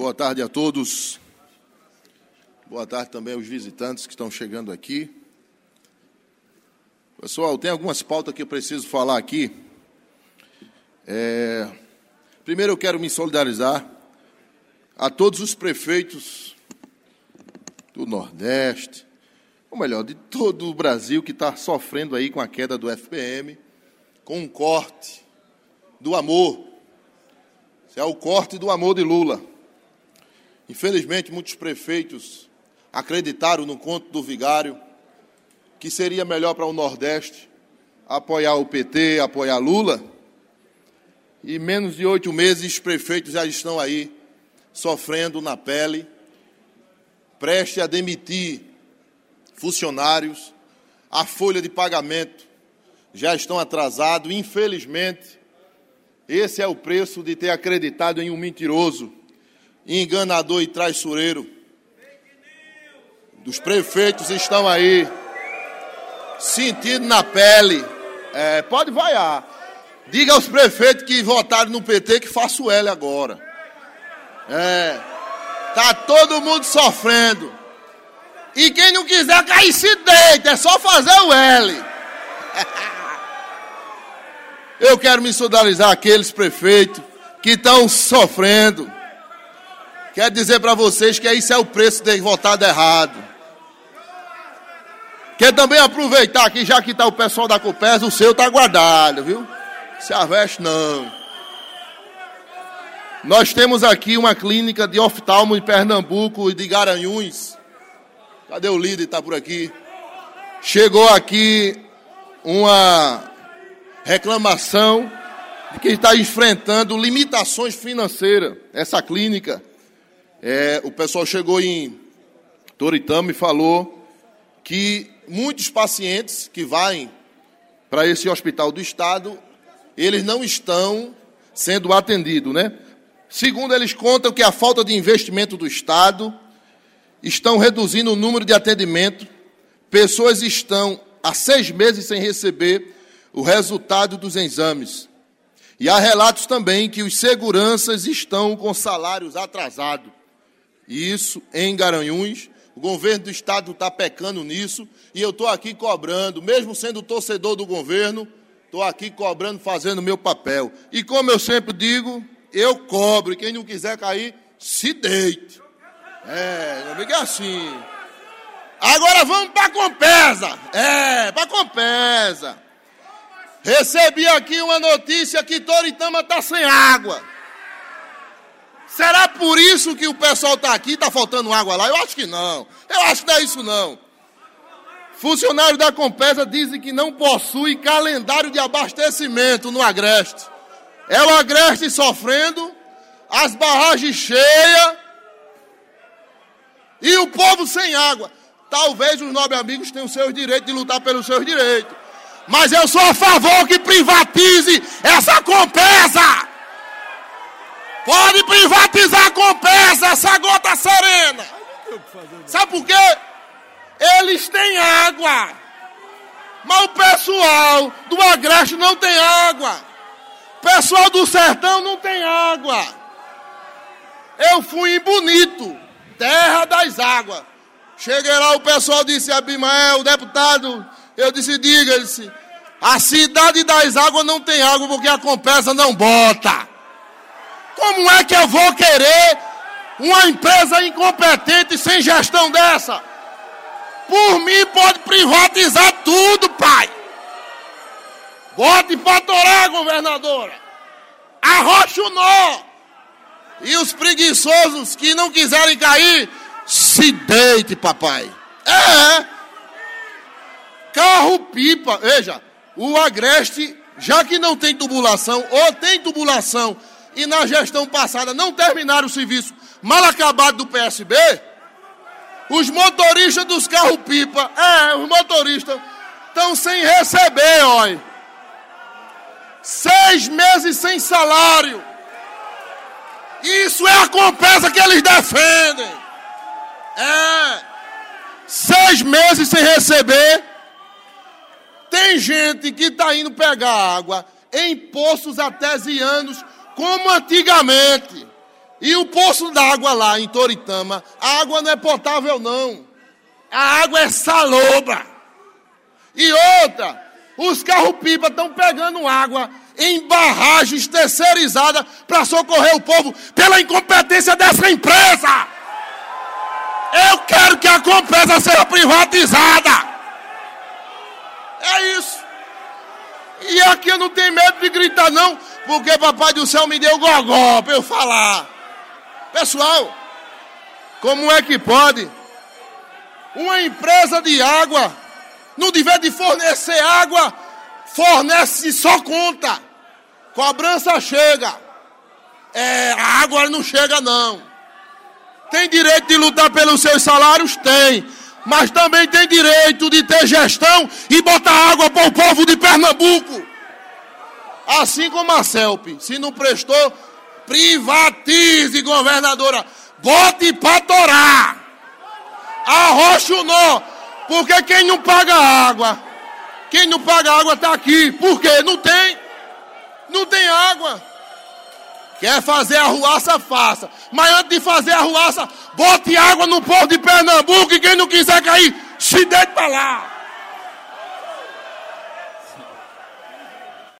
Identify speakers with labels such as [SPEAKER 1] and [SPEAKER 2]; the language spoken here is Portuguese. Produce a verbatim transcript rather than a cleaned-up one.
[SPEAKER 1] Boa tarde a todos. Boa tarde também aos visitantes que estão chegando aqui. Pessoal, tem algumas pautas que eu preciso falar aqui. É... Primeiro eu quero me solidarizar a todos os prefeitos do Nordeste, ou melhor, de todo o Brasil que está sofrendo aí com a queda do F P M, com um corte do amor. Esse é o corte do amor de Lula. Infelizmente, muitos prefeitos acreditaram no conto do vigário que seria melhor para o Nordeste apoiar o P T, apoiar Lula. E menos de oito meses, os prefeitos já estão aí sofrendo na pele, prestes a demitir funcionários, a folha de pagamento já estão atrasados. Infelizmente, esse é o preço de ter acreditado em um mentiroso, enganador e traiçoeiro. Os prefeitos estão aí sentindo na pele. É, pode vaiar. Diga aos prefeitos que votaram no P T que faça o L agora. É, tá todo mundo sofrendo. E quem não quiser cair se deita, é só fazer o L. Eu quero me solidarizar aqueles prefeitos que estão sofrendo. Quero dizer para vocês que isso é o preço de ter votado errado. Quero também aproveitar aqui, já que está o pessoal da Copesa, o seu está guardado, viu? Se aveste não. Nós temos aqui uma clínica de oftalmo em Pernambuco e de Garanhuns. Cadê o líder? Está por aqui. Chegou aqui uma reclamação de que está enfrentando limitações financeiras. Essa clínica, é, o pessoal chegou em Toritama e falou que muitos pacientes que vão para esse hospital do Estado, eles não estão sendo atendidos, né? Segundo eles contam que a falta de investimento do Estado estão reduzindo o número de atendimento. Pessoas estão há seis meses sem receber o resultado dos exames. E há relatos também que os seguranças estão com salários atrasados. E isso em Garanhuns. O governo do Estado está pecando nisso. E eu estou aqui cobrando, mesmo sendo torcedor do governo, estou aqui cobrando, fazendo meu papel. E como eu sempre digo, eu cobro. E quem não quiser cair, se deite. É, não fica assim. Agora vamos para a Compesa. É, para a Compesa. Recebi aqui uma notícia que Toritama está sem água. Será por isso que o pessoal está aqui, está faltando água lá? Eu acho que não. Eu acho que não é isso não. Funcionários da Compesa dizem que não possui calendário de abastecimento no Agreste. É o Agreste sofrendo, as barragens cheias e o povo sem água. Talvez os nobres amigos tenham seus direitos de lutar pelos seus direitos. Mas eu sou a favor que privatize essa Compesa. Pode privatizar a Compesa, essa gota serena. Sabe por quê? Eles têm água. Mas o pessoal do Agreste não tem água. O pessoal do Sertão não tem água. Eu fui em Bonito, terra das águas. Cheguei lá, o pessoal disse, Abimael, deputado, eu disse, diga, ele disse, a cidade das águas não tem água porque a Compesa não bota. Como é que eu vou querer uma empresa incompetente sem gestão dessa? Por mim pode privatizar tudo, pai. Bote pra torar, governadora. Arrocha o nó. E os preguiçosos que não quiserem cair, se deite, papai. É. Carro-pipa. Veja, o Agreste, já que não tem tubulação, ou tem tubulação, e na gestão passada não terminaram o serviço mal acabado do P S B, os motoristas dos carro-pipa, é, os motoristas estão sem receber, olha. Seis meses sem salário. Isso é a Compesa que eles defendem. É. Seis meses sem receber. Tem gente que está indo pegar água em poços artesianos, como antigamente. E o poço d'água lá em Toritama, a água não é potável não. A água é salobra. E outra, os carros-pipa estão pegando água em barragens terceirizadas para socorrer o povo pela incompetência dessa empresa. Eu quero que a Compesa seja privatizada. É isso. E aqui eu não tenho medo de gritar não, porque Papai do Céu me deu gogó para eu falar. Pessoal, como é que pode uma empresa de água, no dever de fornecer água, fornece só conta, cobrança chega, é, a água não chega não. Tem direito de lutar pelos seus salários? Tem, mas também tem direito de ter gestão e botar água para o povo de Pernambuco. Assim como a CELP, se não prestou, privatize, governadora, bote para torar, arrocha o nó, porque quem não paga água, quem não paga água está aqui, por quê? Não tem, não tem água. Quer fazer arruaça, faça, mas antes de fazer arruaça, bote água no povo de Pernambuco e quem não quiser cair, se deite para lá.